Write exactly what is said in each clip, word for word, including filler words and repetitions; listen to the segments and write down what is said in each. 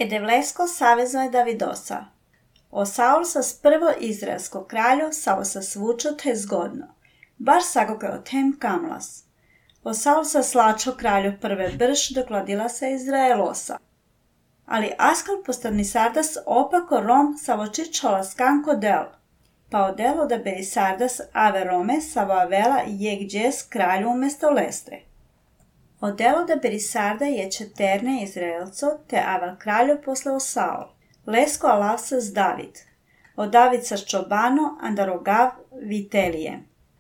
Edevlesko savezno je Davidosa. O Saul sa sprvo izraelsko kralju Saul sa svučo te zgodno, baš sakoga o tem kamlas. O Saul sa slačo kralju prve brš dokladila se Izraelosa. Ali askal postani sardas opako rom savočičola skanko del, pa odelo da beri sardas ave rome savo avela jeg džes kralju umesto leste. Odelo da beri sarda je četerne Izraelco te avel kralju posle o Saul. Lesko alavsa s David. O David sa čobano andarogav vitelije.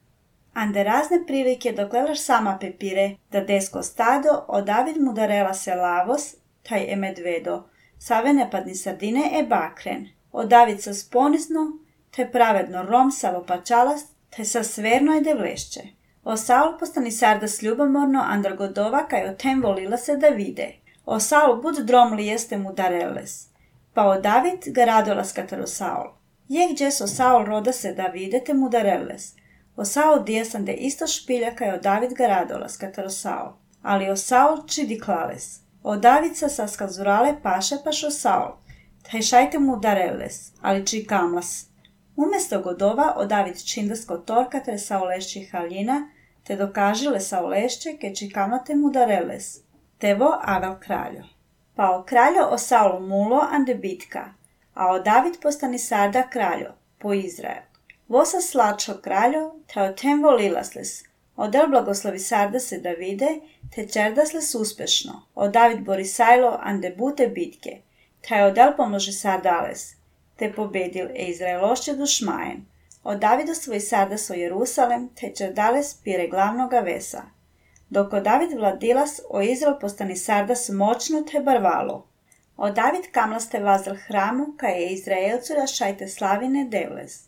Ande razne prilike dokledaš sama pepire da desko stado, o David mu darela se lavos, taj e medvedo, savene padni sardine e bakren. O David sa sponisno, te pravedno rom savo pačalas, te sa sverno e devlešće. O Saul postani sardas ljubomorno andragodova kaj o tem volila se da vide. O Saul bud drom li jeste mu dareles. Pa o David ga radolas kataro Saul. Jeg džes o Saul roda se da videte mu dareles. O Saul dijesan de isto špilja kaj o David ga radolas kataro Saul. Ali o Saul čidi klales. O David sa saskazurale paše paš o Saul. Taj šajte mu dareles, ali či kamlas. Umesto godova o David čindasko torkatre Saulešći haljina, te dokažile Saulešće ke či kamlate mu dareles. Tevo avel kraljo. Pa o kraljo o Saulu mulo ande bitka, a o David postani sarda kraljo, po Izrael. Vosa slačo kraljo, te o tem volilasles, odel blagoslovi sarda se Davide, te čerdasles uspešno, o David borisajlo ande bute bitke, te odel pomoži sardales, te pobedil e Izraelošće dušmajen, o Davido svoj sardas o Jerusalem, te čerdales pire glavnoga vesa. Dok o David vladilas, o Izrael postani sardas moćno te barvalo. O David kamlas te vazal hramu, kaj je Izraelcu rašajte slavine devles.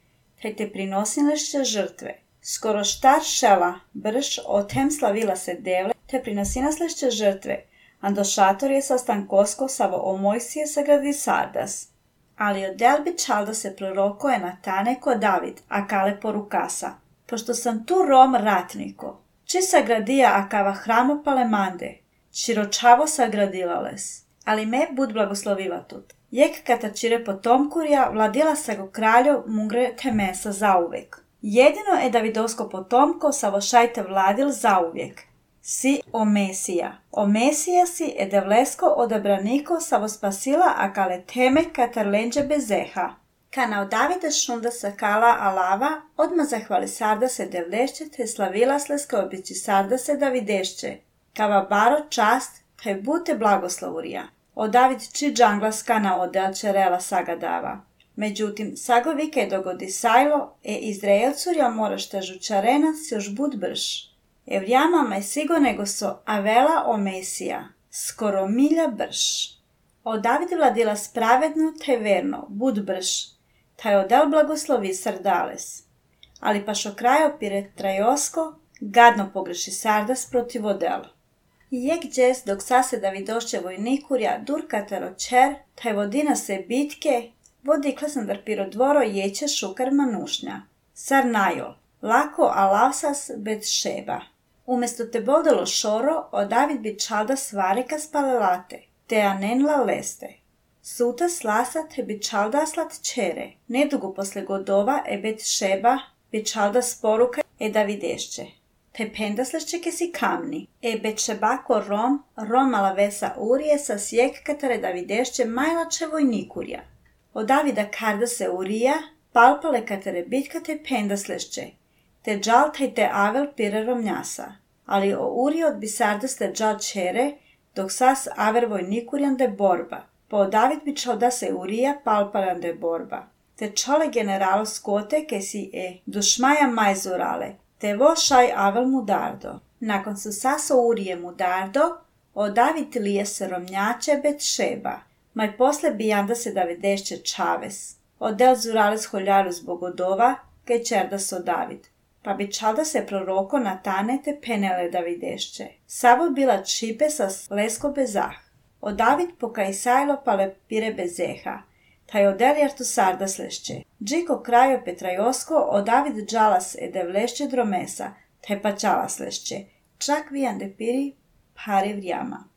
Te te prinosilešće žrtve. Skoro štar šela, brš, o tem slavila se devle, te prinosinaslešće žrtve. Ando šator je sastankosko savo o Mojsije sagradi sardas. Ali od delbi čalda se proroko je Natane ko David, a kale porukasa. Pošto sam tu rom ratniko, či sagradija akava hramo palemande, čiročavo sagradilales, ali me bud blagosloviva tut. Jek kata čire potomkurja vladila sa go kraljo mungre te mesa zauvek. Jedino je Davidovsko potomko savošajte vladil zauvijek. Si o Mesija. O Mesija si je devlesko odabraniko savospasila akale teme katar lenđe bezeha. Kana od Davida šunda sakala alava, odmah zahvali sarda se devlešće te slavila slesko obići sarda se Davidešće. Kava baro čast, te bute blagoslovurija. O David či džanglas kana odelče rela sagadava. Međutim, sagovike dogodi sajlo, e Izraelcurja moraš te žučarena si još bud brš. Evrijama me sigo nego so avela o Mesija, skoro milja brš. O David vladila spravedno te verno, bud brš. Taj odel blagoslovi sardales. Ali paš o kraju pire trajosko, gadno pogreši sardas protiv odela. Jeg džes dok sase Davidošće vojnikurja durkataro čer, taj vodina se bitke, vodi klasandar piro dvoro jeće šukar manušnja. Sar najol, lako alavsas bet šeba. Umesto te bodalo šoro, o David bi čalda svarika spalelate, te anenla leste. Suta slasa te bi čalda slat čere, nedugo posle godova e bet šeba bi čalda sporuka e Davidešće. Te pendaslešće ke si kamni, e bet šebako rom, romala vesa urije sa sjek katare Davidešće majlače vojnikurja. O Davida karda se urija, palpale katare bitka te pendaslešće, te džal taj te avel pire romnjasa. Ali o urije od bisardas te džal čere, dok sas aver vojnikurjan de borba. Po David bi čoda se urija palparan de borba. Te čole generalo skote ke si e dušmaja majzurale, te vo šaj avel mudardo. Nakon su saso urije mudardo, o David lije se romnjače bet šeba. Maj posle bijanda se Davidešće čaves. Odel zurales holjaru zbog odova, ke čerda so David. Pa bi čalda se proroko Natane te penele Davidešće. Savo bila čipe sa lesko bezah. O David pokaj sajlo pale pire bezeha. Taj odel jartu sardas lešće. Džiko krajo petrajosko o David džalas e devlešće dromesa, te pa čalas lešće. Čak vijande piri pari vrijama.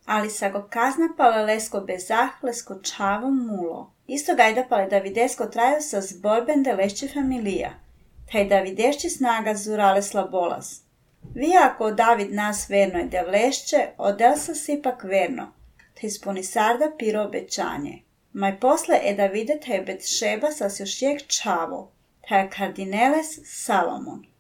ali sa go kazna palelesko bezah lesko čavo mulo. Isto gajda pale Davidesko traju sa zborben de lešće familija, taj Davidešći snaga zurale slabolas. Vi ako David nas verno je de lešće, odel sa sipak verno, te ispuni sarda piro obećanje. Maj posle e Davide taj Betšeba sas još jek čavo, taj kardineles Salomon.